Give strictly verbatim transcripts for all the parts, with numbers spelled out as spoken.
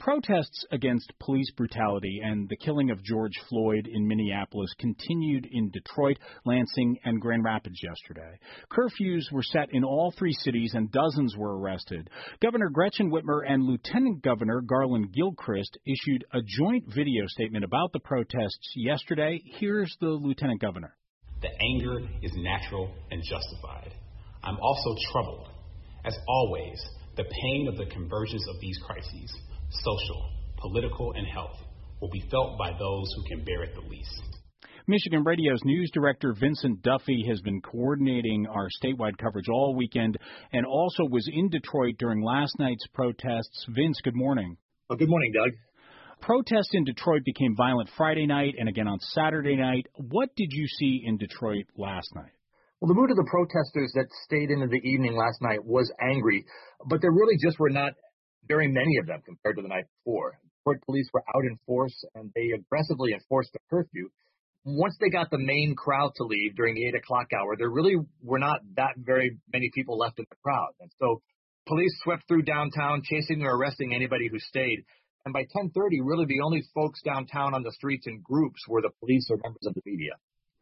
Protests against police brutality and the killing of George Floyd in Minneapolis continued in Detroit, Lansing, and Grand Rapids yesterday. Curfews were set in all three cities and dozens were arrested. Governor Gretchen Whitmer and Lieutenant Governor Garland Gilchrist issued a joint video statement about the protests yesterday. Here's the Lieutenant Governor. The anger is natural and justified. I'm also troubled. As always, the pain of the convergence of these crises, social, political, and health, will be felt by those who can bear it the least. Michigan Radio's news director Vincent Duffy has been coordinating our statewide coverage all weekend and also was in Detroit during last night's protests. Vince, good morning. Well, good morning, Doug. Protests in Detroit became violent Friday night and again on Saturday night. What did you see in Detroit last night? Well, the mood of the protesters that stayed into the evening last night was angry, but there really just were not very many of them compared to the night before. Detroit police were out in force, and they aggressively enforced the curfew. Once they got the main crowd to leave during the eight o'clock hour, there really were not that very many people left in the crowd. And so police swept through downtown, chasing or arresting anybody who stayed. And by ten thirty, really the only folks downtown on the streets in groups were the police or members of the media.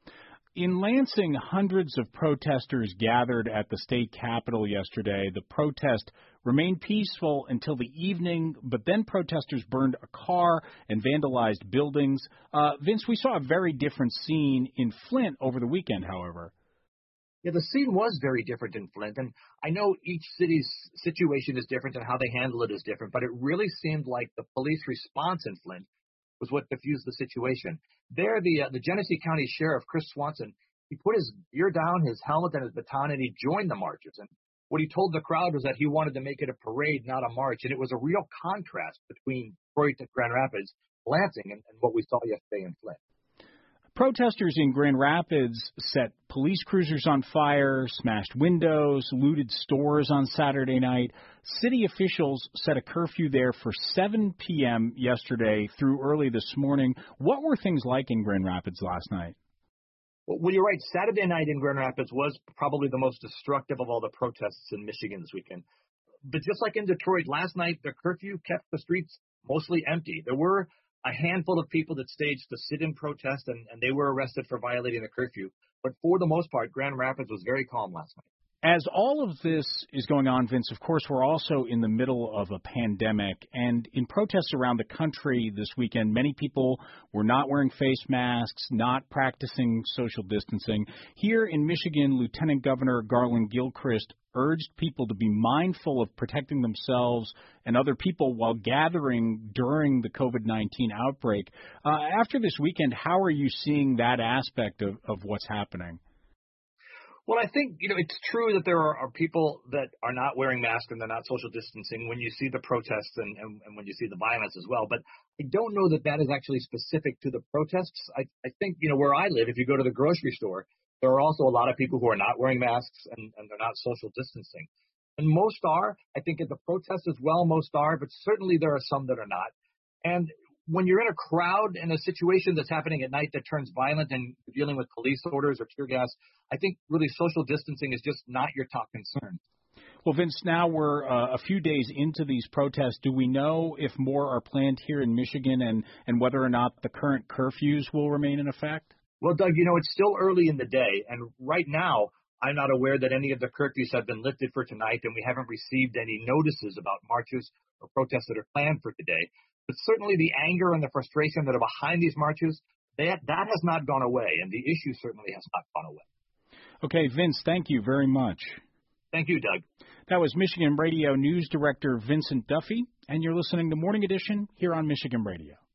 In Lansing, hundreds of protesters gathered at the state capitol yesterday. The protest remained peaceful until the evening, but then protesters burned a car and vandalized buildings. Uh, Vince, we saw a very different scene in Flint over the weekend, however. Yeah, the scene was very different in Flint, and I know each city's situation is different and how they handle it is different, but it really seemed like the police response in Flint was what diffused the situation. There, the uh, the Genesee County Sheriff, Chris Swanson, he put his gear down, his helmet, and his baton, and he joined the marchers. And what he told the crowd was that he wanted to make it a parade, not a march. And it was a real contrast between Detroit and Grand Rapids, Lansing, and, and what we saw yesterday in Flint. Protesters in Grand Rapids set police cruisers on fire, smashed windows, looted stores on Saturday night. City officials set a curfew there for seven p.m. yesterday through early this morning. What were things like in Grand Rapids last night? Well, you're right. Saturday night in Grand Rapids was probably the most destructive of all the protests in Michigan this weekend. But just like in Detroit, last night the curfew kept the streets mostly empty. There were a handful of people that staged to sit in protest, and, and they were arrested for violating the curfew. But for the most part, Grand Rapids was very calm last night. As all of this is going on, Vince, of course, we're also in the middle of a pandemic. And in protests around the country this weekend, many people were not wearing face masks, not practicing social distancing. Here in Michigan, Lieutenant Governor Garland Gilchrist urged people to be mindful of protecting themselves and other people while gathering during the COVID nineteen outbreak. Uh, after this weekend, how are you seeing that aspect of, of what's happening? Well, I think, you know, it's true that there are, are people that are not wearing masks and they're not social distancing when you see the protests and, and, and when you see the violence as well. But I don't know that that is actually specific to the protests. I, I think, you know, where I live, if you go to the grocery store, there are also a lot of people who are not wearing masks and, and they're not social distancing. And most are. I think at the protests as well, most are. But certainly there are some that are not. And when you're in a crowd in a situation that's happening at night that turns violent and you're dealing with police orders or tear gas, I think really social distancing is just not your top concern. Well, Vince, now we're uh, a few days into these protests. Do we know if more are planned here in Michigan and, and whether or not the current curfews will remain in effect? Well, Doug, you know, it's still early in the day. And right now, I'm not aware that any of the curfews have been lifted for tonight, and we haven't received any notices about marches or protests that are planned for today. But certainly the anger and the frustration that are behind these marches, that, that has not gone away, and the issue certainly has not gone away. Okay, Vince, thank you very much. Thank you, Doug. That was Michigan Radio News Director Vincent Duffy, and you're listening to Morning Edition here on Michigan Radio.